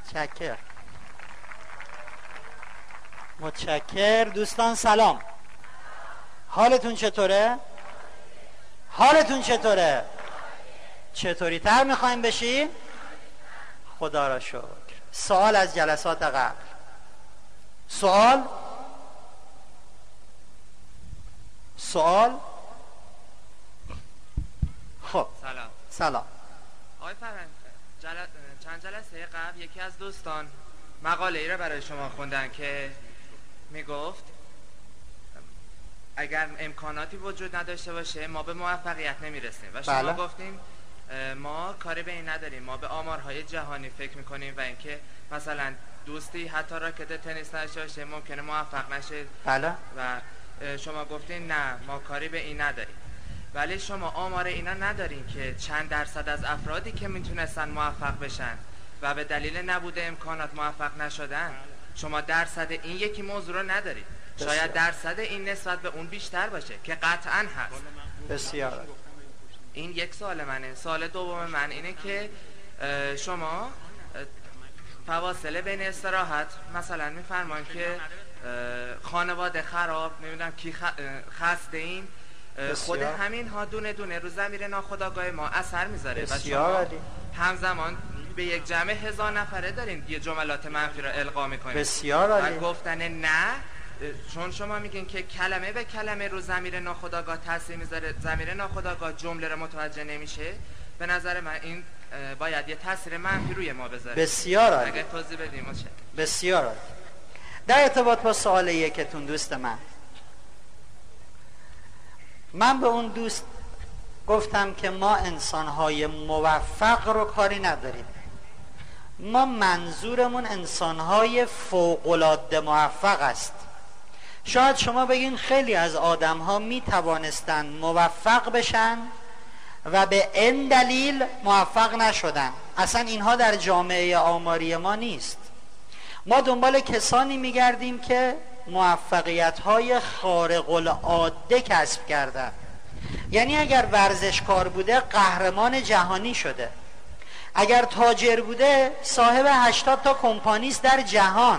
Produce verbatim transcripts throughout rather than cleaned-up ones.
متشکر متشکر. دوستان سلام، حالتون چطوره؟ حالتون چطوره؟ چطوری تر میخوایم بشی؟ خدا را شکر. سوال از جلسات قبل؟ سوال؟ سوال؟ خب سلام. سلام آقای فرهنگ، جل... چند جلسه قبل یکی از دوستان مقاله ای را برای شما خوندن که میگفت اگر امکاناتی وجود نداشته باشه ما به موفقیت نمیرسیم و شما بله. گفتین ما کاری به این نداریم، ما به آمارهای جهانی فکر میکنیم و اینکه مثلا دوستی حتی راکت تنیس نداشته باشه ممکنه موفق نشه. بله. و شما گفتین نه ما کاری به این نداریم، ولی شما آمار اینا ندارین که چند درصد از افرادی که میتونستن موفق بشن و به دلیل نبود امکانات موفق نشدن، شما درصد این یکی موضوع رو ندارید. شاید درصد این نسبت به اون بیشتر باشه که قطعاً هست. بسیار. این یک سوال منه. سوال دوم من اینه که شما فواصل بین استراحت مثلا میفرمان که خانواده خراب، نمیدونم کی خسته این، خود همین ها دونه دونه رو ضمیر ناخودآگاه ما اثر میذاره و شما همزمان به یک جمع هزار نفره دارین یه جملات منفی رو القا میکنین. بسیار عالی. و گفتن نه، چون شما میگین که کلمه به کلمه رو ضمیر ناخودآگاه تاثیر میذاره، ضمیر ناخودآگاه جمله رو متوجه نمیشه، به نظر من این باید یه تاثیر منفی روی ما بذاره. بسیار عالی. اگه توضیح بدیم چه؟ بسیار عالی. در ارتباط با سوال یکتون دوست من، من به اون دوست گفتم که ما انسان‌های موفق رو کاری نداریم، ما منظورمون انسان‌های فوق‌العاده موفق است. شاید شما بگین خیلی از آدم‌ها می توانستن موفق بشن و به این دلیل موفق نشدن. اصلا اینها در جامعه آماری ما نیست. ما دنبال کسانی میگردیم که موفقیت‌های خارق العاده کسب کردن. یعنی اگر ورزشکار بوده قهرمان جهانی شده، اگر تاجر بوده صاحب هشتاد تا کمپانی است در جهان،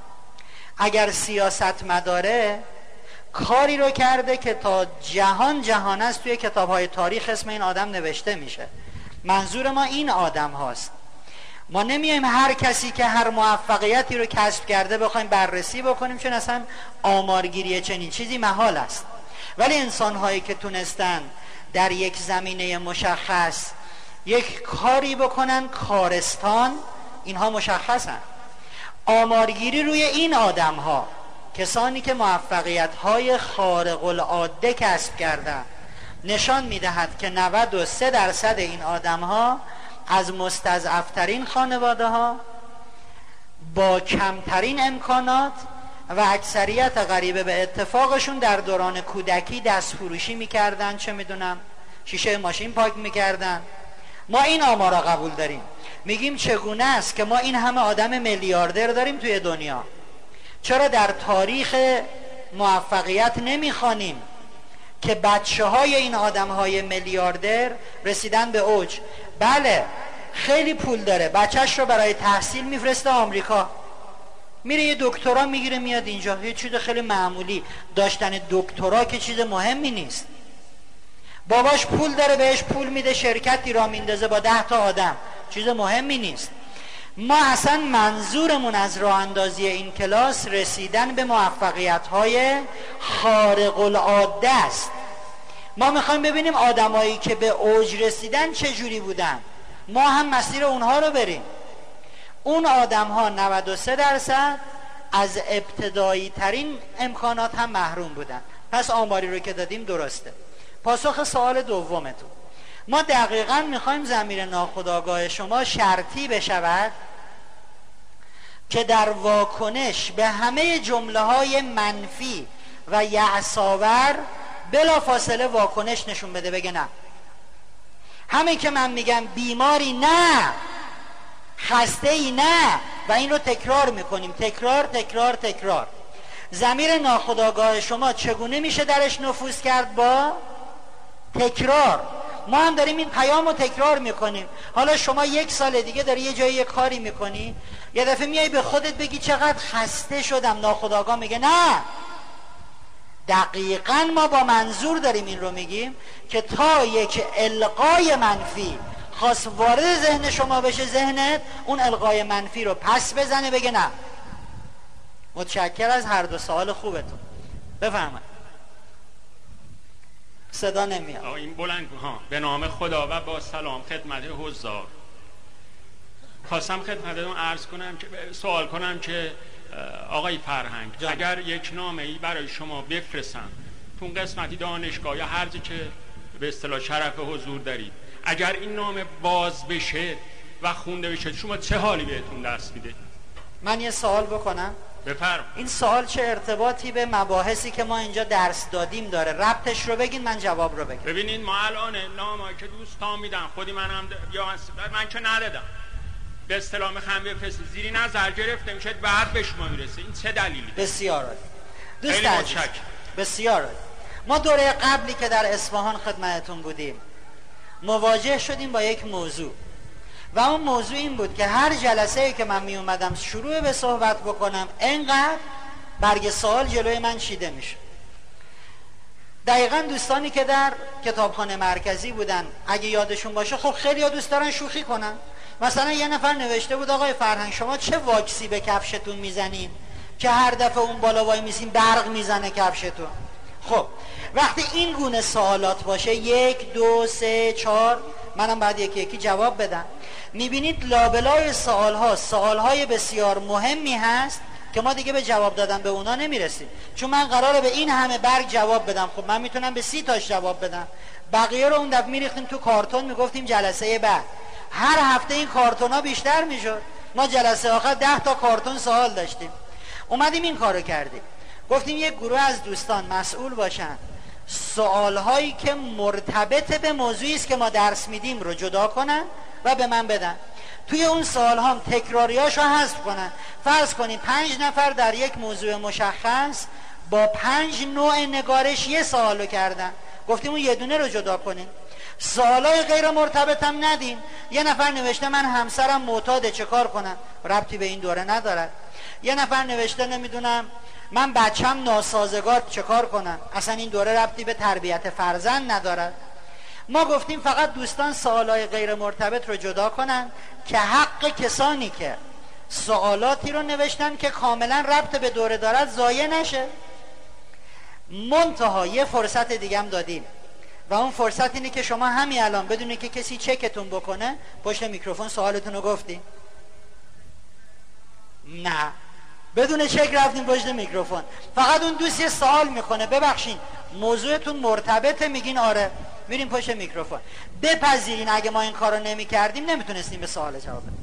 اگر سیاستمداره کاری رو کرده که تا جهان جهان است، توی کتاب‌های تاریخ اسم این آدم نوشته میشه. منظور ما این آدم هاست. ما نمیایم هر کسی که هر موفقیتی رو کسب کرده بخوایم بررسی بکنیم، چون اصلا آمارگیری چنین چیزی محال است. ولی انسان‌هایی که تونستن در یک زمینه مشخص یک کاری بکنن کارستان، اینها مشخصن. آمارگیری روی این آدم‌ها، کسانی که موفقیت‌های خارق العاده کسب کردن، نشان می‌دهد که نود و سه درصد این آدم‌ها از مستضعف‌ترین خانواده‌ها با کمترین امکانات و اکثریت غریبه به اتفاقشون در دوران کودکی دست فروشی می‌کردن، چه می‌دونم شیشه ماشین پاک می‌کردن. ما این آمارا قبول داریم. میگیم چگونه است که ما این همه آدم میلیاردر داریم توی دنیا، چرا در تاریخ موفقیت نمیخوانیم که بچه های این آدم های میلیاردر رسیدن به اوج؟ بله، خیلی پول داره، بچهش رو برای تحصیل میفرسته آمریکا، میره یه دکترا میگیره میاد اینجا. یه چیز خیلی معمولی، داشتن دکترا که چیز مهمی نیست. باباش پول داره، بهش پول میده، شرکتی را میندازه با ده تا آدم، چیز مهمی نیست. ما اصلا منظورمون از راه اندازی این کلاس رسیدن به موفقیت‌های خارق العاده است. ما میخوایم ببینیم آدمایی که به اوج رسیدن چه جوری بودن، ما هم مسیر اونها رو بریم. اون آدم‌ها نود و سه درصد از ابتدایی ترین امکانات هم محروم بودن. پس آماری رو که دادیم درسته. پاسخ سوال دومتون، ما دقیقاً میخوایم ضمیر ناخودآگاه شما شرطی بشود که در واکنش به همه جمله های منفی و یأس‌آور بلا فاصله واکنش نشون بده، بگه نه. همین که من میگم بیماری نه، خسته ای نه، و این رو تکرار میکنیم، تکرار تکرار تکرار. ضمیر ناخودآگاه شما چگونه میشه درش نفوذ کرد؟ با تکرار. ما هم داریم این پیام رو تکرار میکنیم. حالا شما یک سال دیگه داری یه جایی یه کاری میکنی، یه دفعه میای به خودت بگی چقدر خسته شدم، ناخودآگاه میگه نه، دقیقاً ما با منظور داریم این رو میگیم که تا یک القای منفی خواست وارد ذهن شما بشه، ذهنت اون القای منفی رو پس بزنه، بگه نه. متشکر از هر دو سوال خوبتون. بفرمایید. صدا نمیاد. این بلند ها. به نام خدا و با سلام خدمت حضار. خواستم خدمتتون عرض کنم که سوال کنم که آقای فرهنگ جان. اگر یک نامه‌ای برای شما بفرستم تو قسمتی دانشگاه یا هر جا که به اصطلاح شرف حضور دارید، اگر این نامه باز بشه و خونده بشه، شما چه حالی بهتون دست میده؟ من یه سوال بکنم؟ بفرم. این سوال چه ارتباطی به مباحثی که ما اینجا درس دادیم داره؟ ربطش رو بگین، من جواب رو بگم. ببینید ما الان نامه‌ای که دوستان میدن، خودی منم یا من که ندادم، به اصطلاح میخوام بفرستم، زیری نظر گرفته میشه، بعد به شما میرسه. این چه دلیلی؟ بسیار عالی. دوست عزیز، بسیار عالی. ما دوره قبلی که در اصفهان خدمتتون بودیم مواجه شدیم با یک موضوع و اون موضوع این بود که هر جلسه‌ای که من می اومدم شروع به صحبت بکنم انقدر برگ سوال جلوی من چیده میشه. دقیقاً دوستانی که در کتابخانه مرکزی بودن اگه یادشون باشه، خب خیلی ها دوست دارن شوخی کنن. مثلا یه نفر نوشته بود آقای فرهنگ شما چه واکسی به کفشتون میزنین که هر دفعه اون بالا وای میسین برق میزنه کفشتون؟ خب وقتی این گونه سوالات باشه، یک دو سه چهار، منم بعد یکی یکی جواب بدم، میبینید لابلای سوال ها سوال های بسیار مهمی هست که ما دیگه به جواب دادن به اونا نمیرسیم، چون من قراره به این همه برگ جواب بدم. خب من میتونم به سی تاش جواب بدم، بقیه رو اون دفعه میریختیم تو کارتون، میگفتیم جلسه بعد. هر هفته این کارتون ها بیشتر میشد، ما جلسه آخر ده تا کارتون سوال داشتیم. اومدیم این کارو کردیم، گفتیم یک گروه از دوستان مسئول باشن، سوال هایی که مرتبط به موضوعی است که ما درس میدیم رو جدا کنن و به من بدن. توی اون سوال هم تکراریاشو حذف کنن. فرض کنیم پنج نفر در یک موضوع مشخص با پنج نوع نگارش یه سوالو کردن، گفتیم اون یه دونه رو جدا کنیم. سوالای غیر مرتبط هم ندیم. یه نفر نوشته من همسرم معتاده چه کار کنم؟ ربطی به این دوره ندارد. یه نفر نوشته نمیدونم من بچم ناسازگار چه کار کنم؟ اصلا این دوره ربطی به تربیت فرزند ندارد. ما گفتیم فقط دوستان سوالای غیر مرتبط رو جدا کنن که حق کسانی که سوالاتی رو نوشتن که کاملا ربط به دوره دارد ضایع نشه. منتها یه فرصت دیگه هم دادیم و اون فرصت اینه که شما همین الان بدون که کسی چکتون بکنه پشت میکروفون سوالتون رو گفتیم. نه، بدون چک رفتیم پشت میکروفون. فقط اون دوست یه سوال میکنه ببخشین موضوعتون مرتبطه، میگین آره، میریم پشت میکروفون. بپذیرین اگه ما این کارو نمی کردیم نمیتونستیم به سوال جواب بدیم.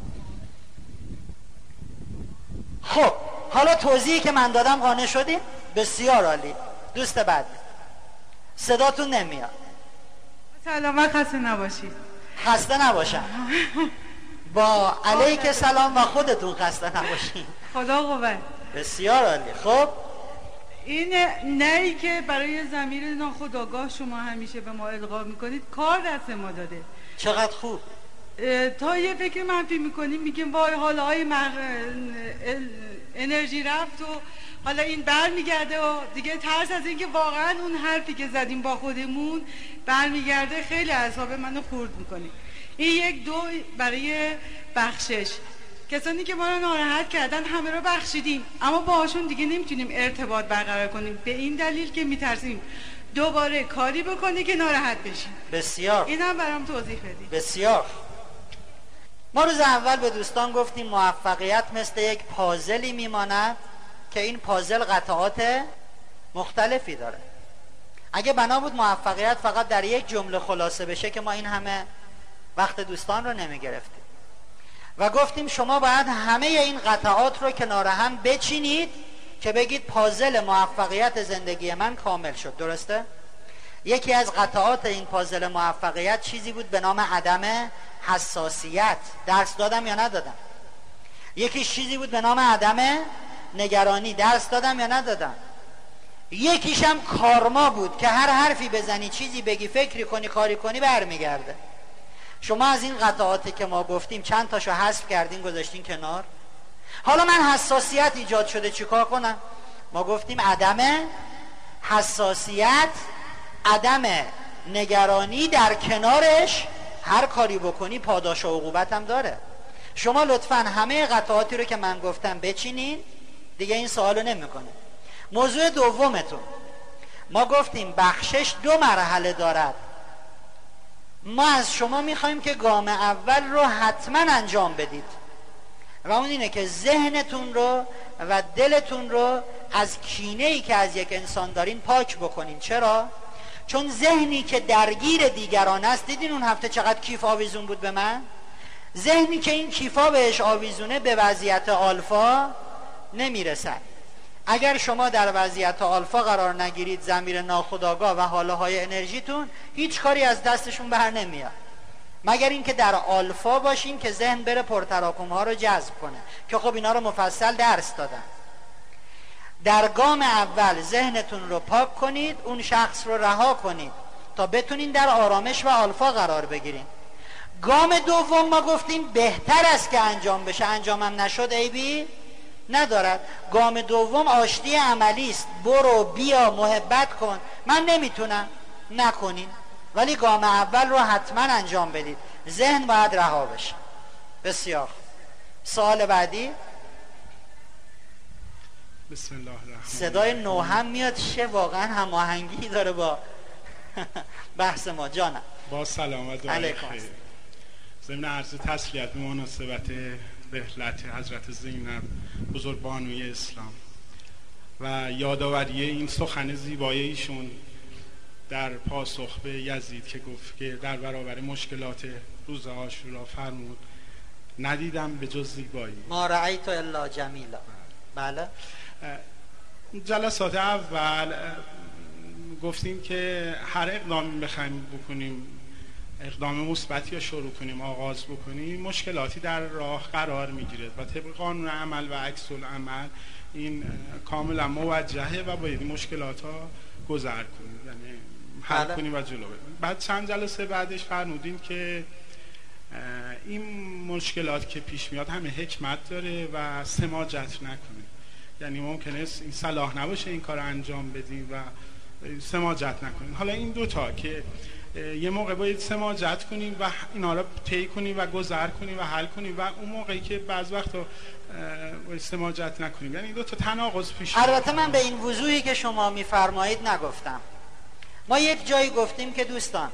خب حالا توضیحی که من دادم قانع شدیم؟ بسیار عالی. دوست بعد صداتون نمیاد. سلام، خسته نباشید. خسته نباشم. با علیک سلام و خودتون خسته نباشید. خدا قوت. بسیار عالی. خب این نهی که برای ضمیر ناخودآگاه شما همیشه به ما القا میکنید کار دست ما داده. چقدر خوب. تا یه فکر منفی میکنیم میگیم وای حالا های مغ... انرژی رفت و حالا این بر میگرده و دیگه ترس از اینکه واقعا اون حرفی که زدیم با خودمون بر میگرده خیلی اعصاب منو خورد میکنه. این یک دو برای بخشش. کسانی که ما رو ناراحت کردن همه رو بخشیدیم، اما باهاشون دیگه نمیتونیم ارتباط برقرار کنیم به این دلیل که میترسیم دوباره کاری بکنی که ناراحت بشیم. بسیار. اینم برام توضیح بدید. بسیار. ما روز اول به دوستان گفتیم موفقیت مثل یک پازلی میماند که این پازل قطعات مختلفی داره. اگه بنا بود موفقیت فقط در یک جمله خلاصه بشه که ما این همه وقت دوستان رو نمی گرفتیم. و گفتیم شما باید همه این قطعات رو کنار هم بچینید که بگید پازل موفقیت زندگی من کامل شد. درسته؟ یکی از قطعات این پازل موفقیت چیزی بود به نام عدم حساسیت. درس دادم یا ندادم؟ یکی چیزی بود به نام عدم نگرانی. درس دادم یا ندادم؟ یکیش هم کارما بود که هر حرفی بزنی، چیزی بگی، فکری کنی، کاری کنی، برمیگرده. شما از این قطعاتی که ما گفتیم چند تاشو حذف کردین گذاشتین کنار. حالا من حساسیت ایجاد شده چیکار کنم؟ ما گفتیم عدم حساسیت، عدم نگرانی، در کنارش هر کاری بکنی پاداش و عقوبت هم داره. شما لطفاً همه قطعاتی رو که من گفتم بچینین، دیگه این سوالو نمیکنه. موضوع دومتون، ما گفتیم بخشش دو مرحله دارد. ما از شما میخوایم که گام اول رو حتما انجام بدید و اون اینه که ذهنتون رو و دلتون رو از کینه‌ای که از یک انسان دارین پاک بکنین. چرا؟ چون ذهنی که درگیر دیگران است، دیدین اون هفته چقدر کیف آویزون بود به من؟ ذهنی که این کیفا بهش آویزونه به وضعیت آلفا نمیرسد. اگر شما در وضعیت آلفا قرار نگیرید، ضمیر ناخودآگاه و حاله های انرژیتون هیچ کاری از دستشون بر نمیاد، مگر اینکه در آلفا باشین که ذهن بره پرتراکم ها رو جذب کنه، که خب اینا رو مفصل درس دادن. در گام اول ذهنتون رو پاک کنید، اون شخص رو رها کنید تا بتونین در آرامش و آلفا قرار بگیرین. گام دوم ما گفتیم بهتر است که انجام بشه، انجامم نشد عیبی ندارد. گام دوم آشتی عملی است، برو بیا محبت کن، من نمیتونم، نکنین، ولی گام اول رو حتما انجام بدید، ذهن باید رها بشه. بسیار. سوال بعدی. بسم الله الرحمن الرحیم. صدای نو هم میاد، چه واقعا هماهنگی داره با بحث ما. جانم. با سلامت و خیر. ضمن عرض تسلیت به مناسبت رحلت حضرت زینب بزرگ بانوی اسلام و یادآوری این سخن زیبای ایشون در پاسخ به یزید که گفت که در برابر مشکلات روز عاشورا فرمود ندیدم به جز زیبایی، ما رأیت الا جمیلا. بله. جلسات اول گفتیم که هر اقدامی بخوایم بکنیم، اقدام مثبتی یا شروع کنیم، آغاز بکنیم، مشکلاتی در راه قرار میگیره و طبق قانون عمل و عکس العمل این کاملا موجهه و باید این مشکلات ها گذر کنیم، یعنی حل کنیم و جلو بریم. بعد چند جلسه بعدش فرمودیم که این مشکلات که پیش میاد همه حکمت داره و سماجت نکنیم، یعنی ممکنه این صلاح نباشه این کار انجام بدیم و سماجت نکنیم. حالا این دوتا که یه موقع باید سماجت کنیم و اینا رو طی کنیم و گذر کنیم و حل کنیم و اون موقعی که بعض وقتا باید سماجت نکنیم، یعنی دو تا تناقض پیش میاد. البته من به این وضوحی که شما میفرمایید نگفتم. ما یک جایی گفتیم که دوستان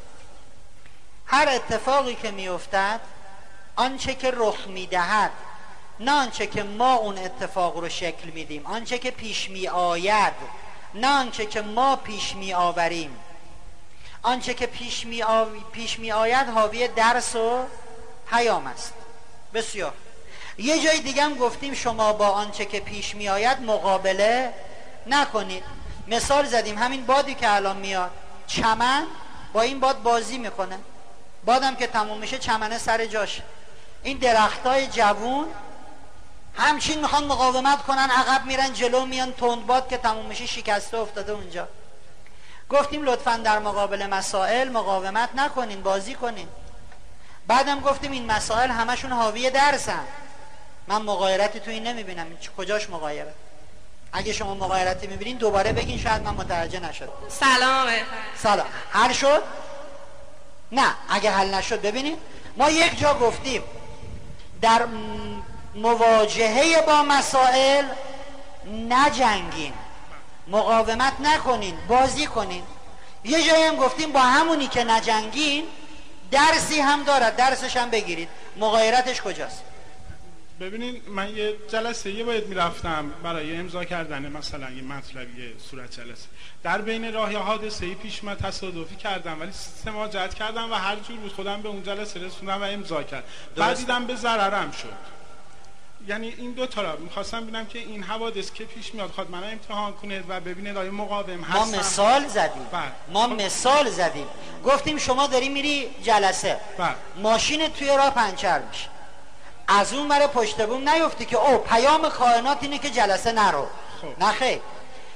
هر اتفاقی که میافتد آنچه که رخ میدهد، نه آنچه که ما اون اتفاق رو شکل میدیم، آنچه که پیش می آید نه آنچه که ما پیش می آوریم، آنچه که پیش می, آو... پیش می آید حاوی درس و پیام است. بسیار. یه جای دیگه هم گفتیم شما با آنچه که پیش می آید مقابله نکنید. مثال زدیم همین بادی که الان میاد، چمن با این باد بازی میکنه، بادم که تموم میشه چمنه سر جاش. این درختای جوون همچین میخوان مقاومت کنن، عقب میرن جلو میان، تند باد که تموم میشه شکسته افتاده اونجا. گفتیم لطفاً در مقابل مسائل مقاومت نکنین، بازی کنین. بعدم گفتیم این مسائل همشون حاوی درسن، من مغایرتی تو این نمیبینم. کجاش مغایره؟ اگه شما مغایرتی میبینین دوباره بگین، شاید من متوجه نشدم. سلام. سلام. حل شد؟ نه. اگه حل نشد ببینید ما یک جا گفتیم در مواجهه با مسائل نجنگین، مقاومت نکنین، بازی کنین. یه جایی هم گفتیم با همونی که نجنگین درسی هم دارد، درسش هم بگیرید. مغایرتش کجاست؟ ببینید من یه جلسه یه باید میرفتم برای امضا کردن مثلا یه مطلبی صورت جلسه، در بین راه حادثه‌ای پیش من تصادفی کردم ولی سماجت کردم و هر جور بود خودم به اون جلسه رسوندم و امضا کردم. بعد دیدم به ضررم شد. یعنی این دو تا را می‌خواستم ببینم که این حوادث که پیش میاد خود منو امتحان کنید و ببینید آیا مقاوم هستم. ما مثال زدیم. بله. ما مثال زدیم. گفتیم شما داری میری جلسه، بله. ماشین توی راه پنچر میشه، از اون بره پشت بوم نیفتی که او پیام کائنات اینه که جلسه نرو. خب. نه خیر.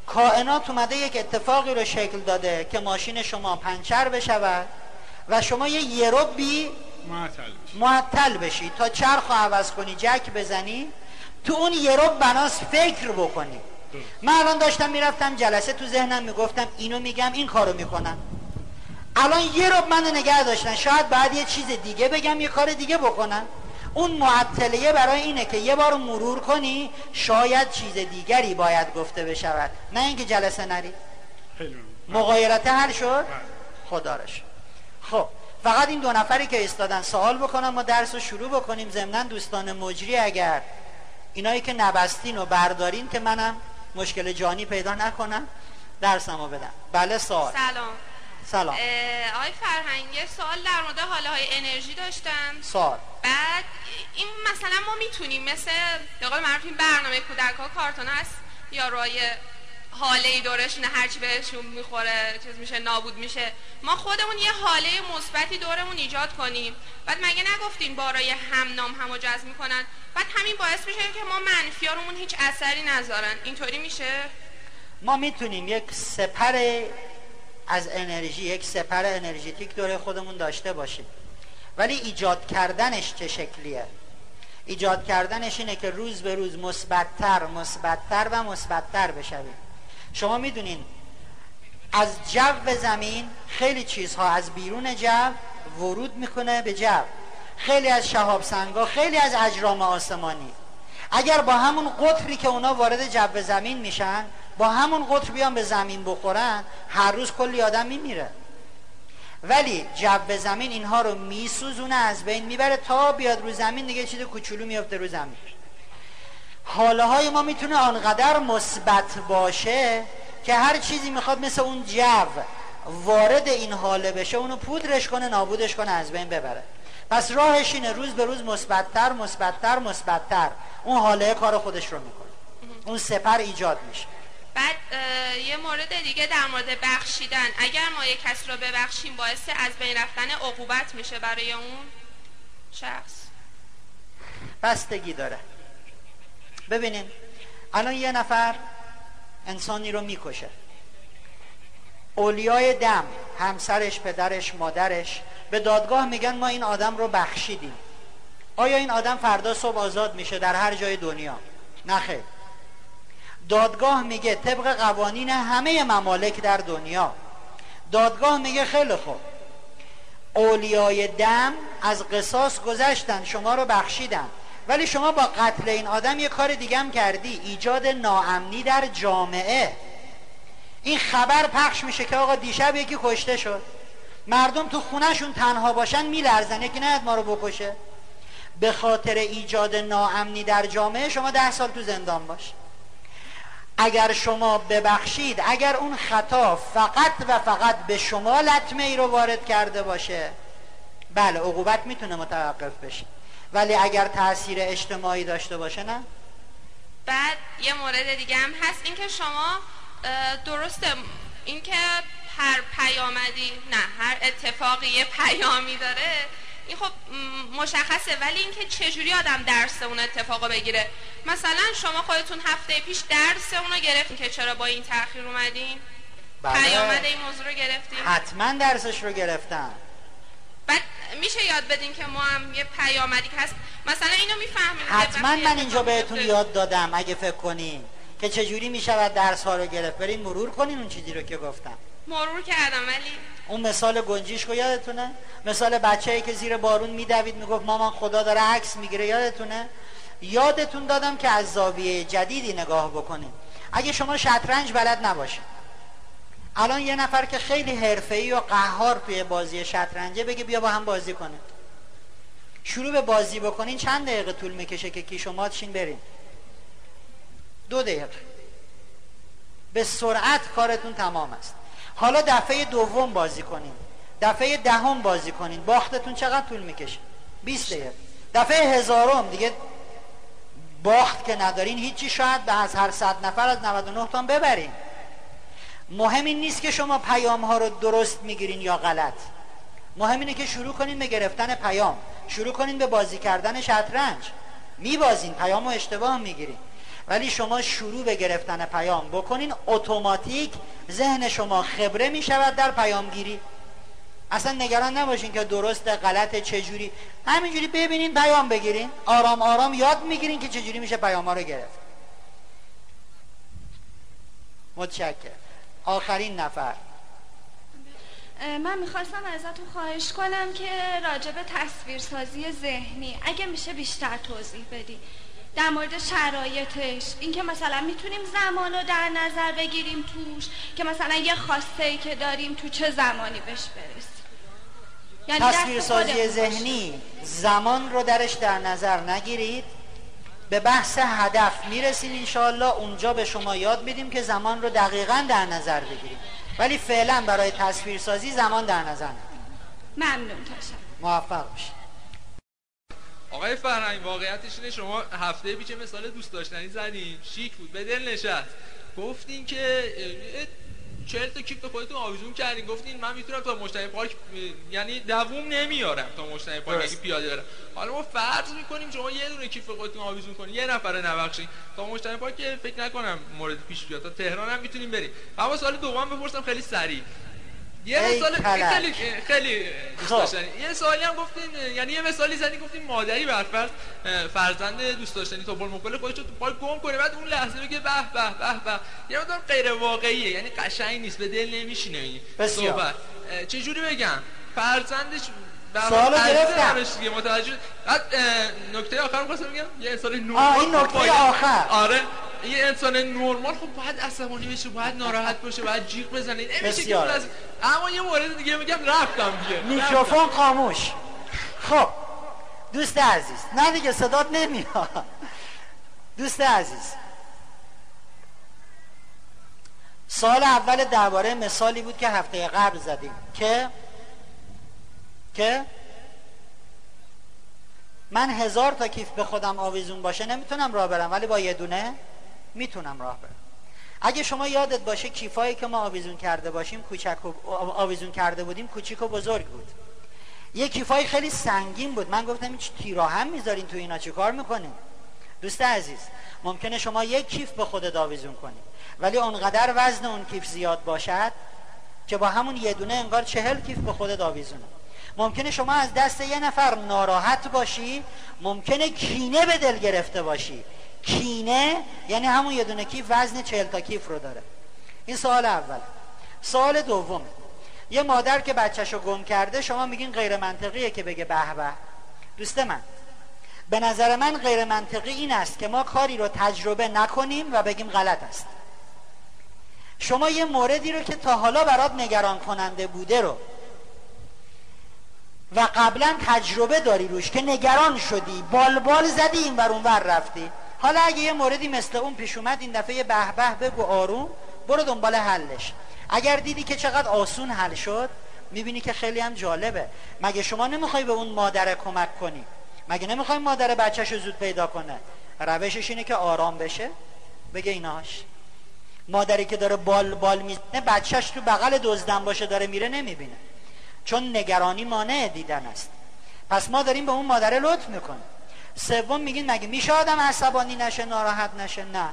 کائنات اومده یک اتفاقی رو شکل داده که ماشین شما پنچر بشود و شما یه یروبی معطل بشی. معطل بشی تا چرخ رو عوض کنی، جک بزنی، تو اون یروب بناس فکر بکنی. من الان داشتم میرفتم جلسه، تو ذهنم میگفتم اینو میگم این کارو میکنم. الان یه رب من نگه داشتن، شاید بعد یه چیز دیگه بگم، یه کار دیگه بکنم. اون معطلیه برای اینه که یه بار مرور کنی شاید چیز دیگری باید گفته بشود، نه اینکه جلسه نری. مغایرت حل شد؟ خدا را شکر. خب فقط این دو نفری که ایستادن سوال بکنم، ما درس رو شروع بکنیم. ضمناً دوستان مجری اگر اینایی که نبستین و بردارین که منم مشکل جانی پیدا نکنم درسمو بدم. بله سوال. سلام. سلام. آقای فرهنگ یه سوال در مورد حاله های انرژی داشتم. سوال. بعد این مثلا ما میتونیم مثل به قول معروف این برنامه کودک‌ها کارتون هست یا روی حاله‌ای دورشونه هرچی بهشون میخوره چیز میشه نابود میشه، ما خودمون یه حاله مثبتی دورمون ایجاد کنیم. بعد مگه نگفتین بارای همنام همو جذب میکنن، بعد همین باعث میشه که ما منفیارمون هیچ اثری نذارن. اینطوری میشه؟ ما میتونیم یک سپر از انرژی، یک سپر انرژیتیک دوره خودمون داشته باشیم، ولی ایجاد کردنش چه شکلیه؟ ایجاد کردنش اینه که روز به روز مثبت‌تر مثبت‌تر و مثبت‌تر بشویم. شما میدونین از جو زمین خیلی چیزها از بیرون جو ورود میکنه به جو، خیلی از شهاب سنگا، خیلی از اجرام آسمانی اگر با همون قطری که اونا وارد جو زمین میشن با همون قطر بیان به زمین بخورن هر روز کلی آدم میمیره، ولی جو زمین اینها رو میسوزونه، از بین میبره تا بیاد رو زمین دیگه چیز کوچولو میفته رو زمین. حاله های ما میتونه آنقدر مثبت باشه که هر چیزی میخواد مثل اون جو وارد این حاله بشه اونو پودرش کنه، نابودش کنه، از بین ببره. پس راهش اینه روز به روز مثبت‌تر مثبت‌تر مثبت‌تر اون حاله کار خودش رو میکنه، اون سپر ایجاد میشه. بعد یه مورد دیگه در مورد بخشیدن، اگر ما یک کسی رو ببخشیم باعث از بین رفتن عقوبت میشه برای اون شخص؟ بستگی داره. ببینین الان یه نفر انسانی رو میکشه، اولیای دم، همسرش، پدرش، مادرش به دادگاه میگن ما این آدم رو بخشیدیم. آیا این آدم فردا صبح آزاد میشه در هر جای دنیا؟ نه خیر. دادگاه میگه طبق قوانین همه ممالک در دنیا، دادگاه میگه خیلی خوب اولیای دم از قصاص گذشتن، شما رو بخشیدن، ولی شما با قتل این آدم یه کار دیگه هم کردی، ایجاد ناامنی در جامعه. این خبر پخش میشه که آقا دیشب یکی کشته شد، مردم تو خونهشون تنها باشن میلرزن، یکی نهد ما رو بکشه. به خاطر ایجاد ناامنی در جامعه شما ده سال تو زندان باش. اگر شما ببخشید، اگر اون خطا فقط و فقط به شما لطمه ای رو وارد کرده باشه، بله عقوبت میتونه متوقف بشه، ولی اگر تأثیر اجتماعی داشته باشه نه. بعد یه مورد دیگه هم هست، این که شما درسته این که هر پیامدی، نه هر اتفاقی یه پیامی داره، این خب مشخصه، ولی اینکه چجوری آدم درس اون اتفاقو بگیره. مثلا شما خودتون هفته پیش درس اونو گرفتین که چرا با این تأخیر اومدین؟ بله. پیامد این موضوع رو گرفتین؟ حتما درسش رو گرفتم. بعد میشه یاد بدین که ما هم یه پیامدی که هست مثلا اینو میفهمیم؟ حتما من اینجا بهتون یاد دادم، اگه فکر کنین که چجوری میشود درس ها رو گرفت، برین مرور کنین اون چیزی رو که گفتم. مرور کردم، ولی اون مثال گنجیش رو یادتونه؟ مثال بچه‌ای که زیر بارون میدوید میگفت مامان خدا داره عکس میگیره، یادتونه؟ یادتون دادم که از زاویه جدیدی نگاه بکنین. اگه شما شطرنج بلد نباشید، الان یه نفر که خیلی حرفه‌ای و قهار توی بازی شطرنجه بگه بیا با هم بازی کنه، شروع به بازی بکنین چند دقیقه طول میکشه که کی شما تشین برین؟ دو دقیقه به سرعت کارتون تمام است. حالا دفعه دوم بازی کنین، دفعه دهم بازی کنین، باختتون چقدر طول میکشه؟ بیست دقیقه. دفعه هزارم دیگه باخت که ندارین هیچی، شاید به از هر صد نفر از نود و نه تان ببرین. مهم این نیست که شما پیام ها رو درست میگیرین یا غلط، مهم اینه که شروع کنین به گرفتن پیام، شروع کنین به بازی کردن شطرنج، میبازین، پیام رو اشتباه میگیرین. ولی شما شروع به گرفتن پیام بکنین، اتوماتیک ذهن شما خبره می شود در پیامگیری. اصلا نگران نباشین که درست غلط چجوری، همینجوری ببینین پیام بگیرین، آرام آرام یاد میگیرین که چجوری میشه پیام ها رو گرفت. متشکرم. آخرین نفر. من میخواستم ازتون خواهش کنم که راجع به تصویرسازی ذهنی اگه میشه بیشتر توضیح بدی در مورد شرایطش، این که مثلا میتونیم زمان رو در نظر بگیریم توش که مثلا یه خواسته ای که داریم تو چه زمانی بهش برسیم. یعنی تصویرسازی ذهنی زمان رو درش در نظر نگیرید، به بحث هدف میرسین انشاءالله، اونجا به شما یاد میدیم که زمان رو دقیقاً در نظر بگیرید، ولی فعلا برای تصویرسازی زمان در نظر نگیرید. ممنون، تشکر. موفق باشید. آقای فرهنگ، واقعیتش اینه شما هفته پیش مثال دوست داشتنی زدین، شیک بود، به دل نشست. گفتین که چهل تا کیف به خودتون آویزون کردین، گفتین من میتونم تا مجتمع پارک، یعنی دووم نمیارم تا مجتمع پارک اگه پیاده برم. حالا ما فرض میکنیم شما یه دونه کیف به خودتون آویزون کنین، یه نفره نبخشین تا مجتمع پارک، فکر نکنم مورد پیش بیاد، تا تهران هم میتونیم بریم. اما سوال دوم بپرسم خیلی سریع. یه مثال خیلی خیلی دوست داشتنی، یه سوالی هم گفتین، یعنی یه مثالی زدین، گفتین مادری برفرض فرزند دوست داشتنی توپل مپل خودش رو تو پای گم کنه، بعد اون لحظه بگه به به به به، یه مقدار غیر واقعیه، یعنی قشنگ نیست، به دل نمیشینه این صحبت. چه جوری بگم فرزندش سوالو گرفتم دیگه، متوجه. بعد نکته آخرم خواستم بگم، یه انسان نورمال، آه این نکته آخر، آره یه انسان نورمال خب باید عصبانی بشه، باید ناراحت باشه، باید جیغ بزنه، نمیشه که از... اما یه مورد دیگه میگم رفتم دیگه، میکروفون خاموش. خب دوست عزیز، نه دیگه صدات نمیاد. دوست عزیز، سال اول درباره مثالی بود که هفته قبل زدیم که که من هزار تا کیف به خودم آویزون باشه نمیتونم راه برم، ولی با یه دونه میتونم راه برم. اگه شما یادت باشه کیفایی که ما آویزون کرده باشیم، کوچک و آویزون کرده بودیم، کوچیک و بزرگ بود. یه کیفای خیلی سنگین بود، من گفتم هیچ تیراهم میذارین تو اینا چی کار میکنین؟ دوست عزیز، ممکنه شما یک کیف به خودت آویزون کنی، ولی اونقدر وزن اون کیف زیاد باشد که با همون یه دونه انگار چهل کیف به خودت آویزونه. ممکنه شما از دست یه نفر ناراحت باشی، ممکنه کینه به دل گرفته باشی. کینه یعنی همون یه دونه کیف وزن چهل تا کیف رو داره. این سوال اول. سوال دوم، یه مادر که بچه‌شو گم کرده، شما میگین غیر منطقیه که بگه به به. دوست من، به نظر من غیر منطقی این است که ما کاری رو تجربه نکنیم و بگیم غلط است. شما یه موردی رو که تا حالا برات نگران کننده بوده رو و قبلا تجربه داری روش که نگران شدی، بال بال زدی این ور اون ور رفتی، حالا اگه یه موردی مثل اون پیش اومد، این دفعه به به بگو، آروم برو دنبال حلش. اگر دیدی که چقدر آسون حل شد، میبینی که خیلی هم جالبه. مگه شما نمیخوای به اون مادر کمک کنی؟ مگه نمیخوای مادر بچه‌شو زود پیدا کنه؟ روشش اینه که آرام بشه، بگه ایناش. مادری که داره بال بال میزنه، بچه‌ش تو بغل دزدن باشه داره میره نمیبینه، چون نگرانی مانع دیدن است. پس ما داریم به اون مادر لطف میکنیم. سوم میگین مگه میشه آدم عصبانی نشه، ناراحت نشه؟ نه،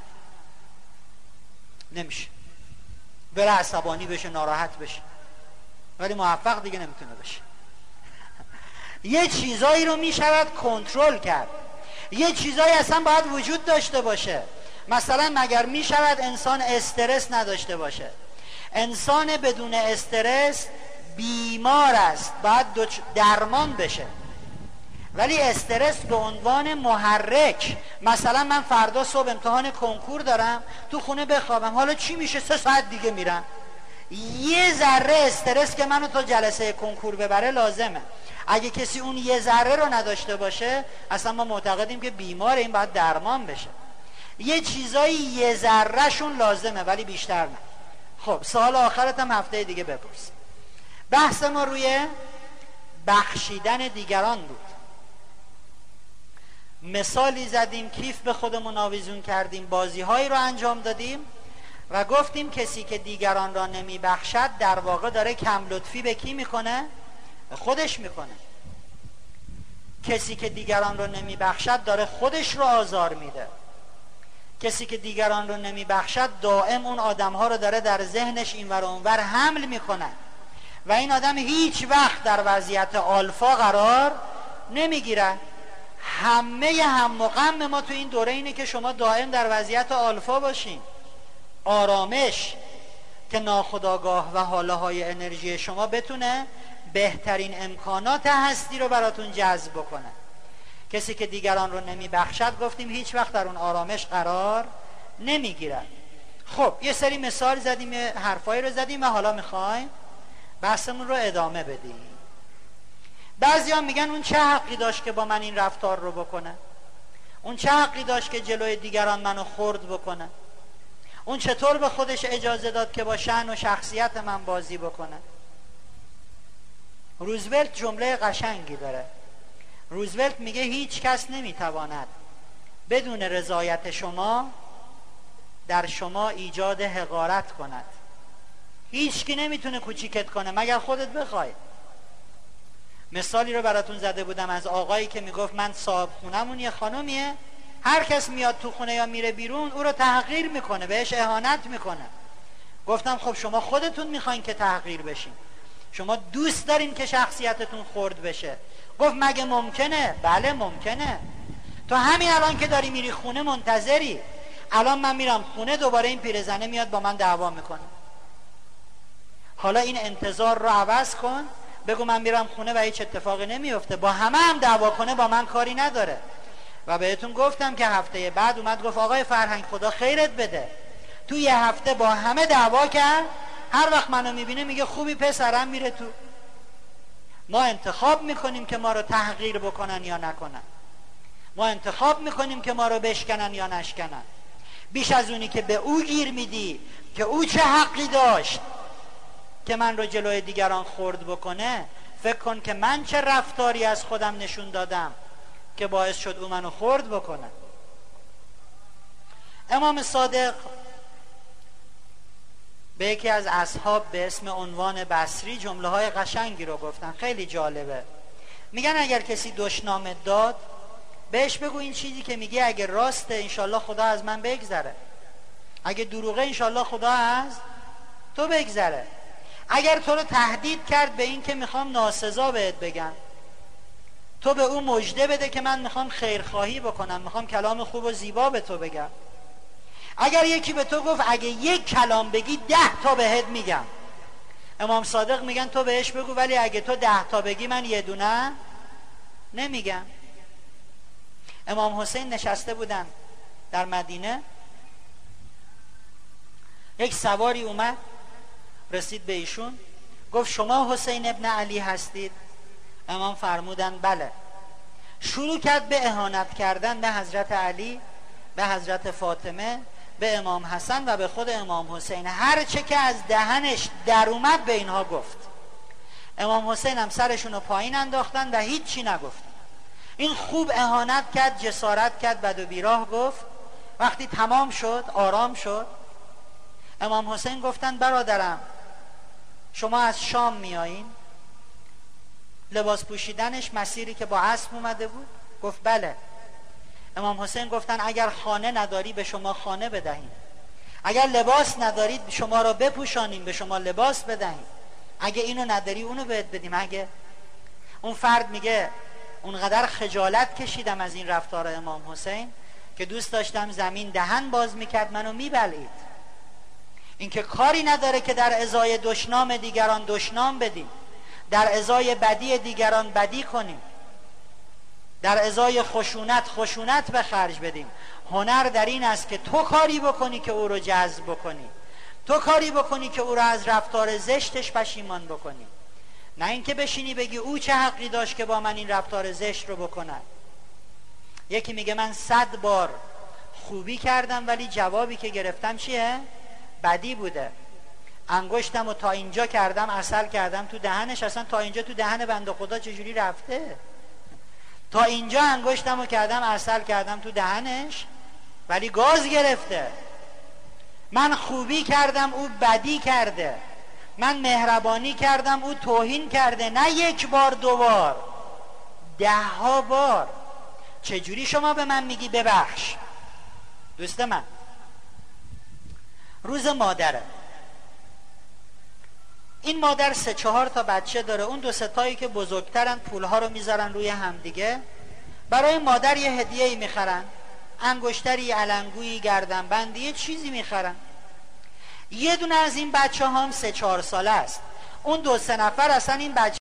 نمیشه. بره عصبانی بشه، ناراحت بشه، ولی موفق دیگه نمیتونه بشه. یه چیزایی رو میشود کنترل کرد، یه چیزایی اصلا باید وجود داشته باشه. مثلا مگر میشود انسان استرس نداشته باشه؟ انسان بدون استرس بیمار است، باید درمان بشه. ولی استرس به عنوان محرک، مثلا من فردا صبح امتحان کنکور دارم، تو خونه بخوابم، حالا چی میشه؟ سه ساعت دیگه میرم. یه ذره استرس که منو تا جلسه کنکور ببره لازمه. اگه کسی اون یه ذره رو نداشته باشه، اصلا ما معتقدیم که بیماره، این باید درمان بشه. یه چیزایی یه ذره شون لازمه، ولی بیشتر نه. خب سوال آخرت هم هفته دیگه بپرس. بحث ما روی بخشیدن دیگران بود. مثالی زدیم، کیف به خودمون آویزون کردیم، بازی هایی رو انجام دادیم و گفتیم کسی که دیگران را نمی بخشد در واقع داره کم لطفی به کی میکنه؟ به خودش میکنه. کسی که دیگران را نمی بخشد داره خودش رو آزار میده. کسی که دیگران رو نمیبخشد دائم اون آدمها رو داره در ذهنش اینور و اونور حمل میکنه و این آدم هیچ وقت در وضعیت آلفا قرار نمیگیره. همه هم و غم ما تو این دوره اینه که شما دائم در وضعیت آلفا باشین. آرامش که ناخودآگاه و حاله های انرژی شما بتونه بهترین امکانات هستی رو براتون جذب بکنه. کسی که دیگران رو نمیبخشد گفتیم هیچ وقت در اون آرامش قرار نمیگیره. خب یه سری مثال زدیم، یه حرفایی رو زدیم و حالا میخوایم بحثمون رو ادامه بدیم. بعضی ها میگن اون چه حقی داشت که با من این رفتار رو بکنه؟ اون چه حقی داشت که جلوی دیگران منو خرد بکنه؟ اون چطور به خودش اجازه داد که با شأن و شخصیت من بازی بکنه؟ روزولت جمله قشنگی داره. روزولت میگه هیچ کس نمیتواند بدون رضایت شما در شما ایجاد حقارت کند. هیچ کی نمیتونه کوچیکت کنه مگر خودت بخوای. مثالی رو براتون زده بودم از آقایی که میگفت من صاحب خونمون یه خانومیه، هر کس میاد تو خونه یا میره بیرون او رو تحقیر میکنه، بهش اهانت میکنه. گفتم خب شما خودتون میخواین که تحقیر بشین، شما دوست دارین که شخصیتتون خرد بشه. گفت مگه ممکنه؟ بله ممکنه. تو همین الان که داری میری خونه منتظری، الان من میرم خونه دوباره این پیرزنه میاد با من دعوا میکنه. حالا این انتظار رو عوض کن، بگو من میرم خونه و هیچ اتفاقی نمیفته، با همه هم دعوا کنه با من کاری نداره. و بهتون گفتم که هفته بعد اومد گفت آقای فرهنگ خدا خیرت بده، تو یه هفته با همه دعوا کرد، هر وقت منو میبینه میگه خوبی پسرم، میره تو. ما انتخاب میکنیم که ما رو تحقیر بکنن یا نکنن، ما انتخاب میکنیم که ما رو بشکنن یا نشکنن. بیش از اونی که به او گیر میدی که او چه حقی داشت که من رو جلوی دیگران خرد بکنه، فکر کن که من چه رفتاری از خودم نشون دادم که باعث شد او منو خرد بکنه. امام صادق به یکی از اصحاب به اسم عنوان بصری جمله های قشنگی رو گفتن، خیلی جالبه. میگن اگر کسی دشنامت داد بهش بگو این چیزی که میگی اگه راسته انشالله خدا از من بگذره، اگه دروغه انشالله خدا از تو بگذره. اگر تو رو تهدید کرد به این که میخوام ناسزا بهت بگم، تو به او مژده بده که من میخوام خیرخواهی بکنم، میخوام کلام خوب و زیبا به تو بگم. اگر یکی به تو گفت اگه یک کلام بگی ده تا بهت میگم، امام صادق میگن تو بهش بگو ولی اگه تو ده تا بگی من یه دونه نمیگم. امام حسین نشسته بودن در مدینه، یک سواری اومد رسید به ایشون، گفت شما حسین ابن علی هستید؟ امام فرمودن بله. شروع کرد به اهانت کردن به حضرت علی، به حضرت فاطمه، به امام حسن و به خود امام حسین. هر چه که از دهنش در اومد به اینها گفت. امام حسین هم سرشون رو پایین انداختن و هیچ چی نگفتن. این خوب اهانت کرد، جسارت کرد، بد و بیراه گفت. وقتی تمام شد، آرام شد، امام حسین گفتن برادرم شما از شام میایین؟ لباس پوشیدنش مسیری که با اسب اومده بود. گفت بله. امام حسین گفتن اگر خانه نداری به شما خانه بدهیم، اگر لباس ندارید شما را بپوشانیم، به شما لباس بدهیم، اگه اینو نداری اونو بهت بدیم. اگه اون فرد میگه اونقدر خجالت کشیدم از این رفتار امام حسین که دوست داشتم زمین دهن باز میکرد منو میبلعید. این که کاری نداره که در ازای دشنام دیگران دشنام بدیم، در ازای بدی دیگران بدی کنیم، در ازای خشونت خشونت به خرج بدیم. هنر در این است که تو کاری بکنی که او رو جذب بکنی، تو کاری بکنی که او رو از رفتار زشتش پشیمان بکنی، نه اینکه بشینی بگی او چه حقی داشت که با من این رفتار زشت رو بکنه. یکی میگه من صد بار خوبی کردم ولی جوابی که گرفتم چیه؟ بدی بوده. انگشتم و تا اینجا کردم، عسل کردم تو دهنش، اصلا تا اینجا تو دهن بنده خدا چجوری رفته؟ تا اینجا انگشتم و کردم عسل کردم تو دهنش ولی گاز گرفته. من خوبی کردم او بدی کرده، من مهربانی کردم او توهین کرده، نه یک بار دو بار، ده ها بار. چجوری شما به من میگی ببخش؟ دوست من، روز مادره. این مادر سه چهار تا بچه داره، اون دو سه تایی که بزرگترن پولها رو میذارن روی همدیگه، برای مادر یه هدیه‌ای میخرن، انگشتری، علنگویی، گردنبندی، یه چیزی میخرن. یه دونه از این بچه هم سه چهار ساله است، اون دو سه نفر اصلا این بچه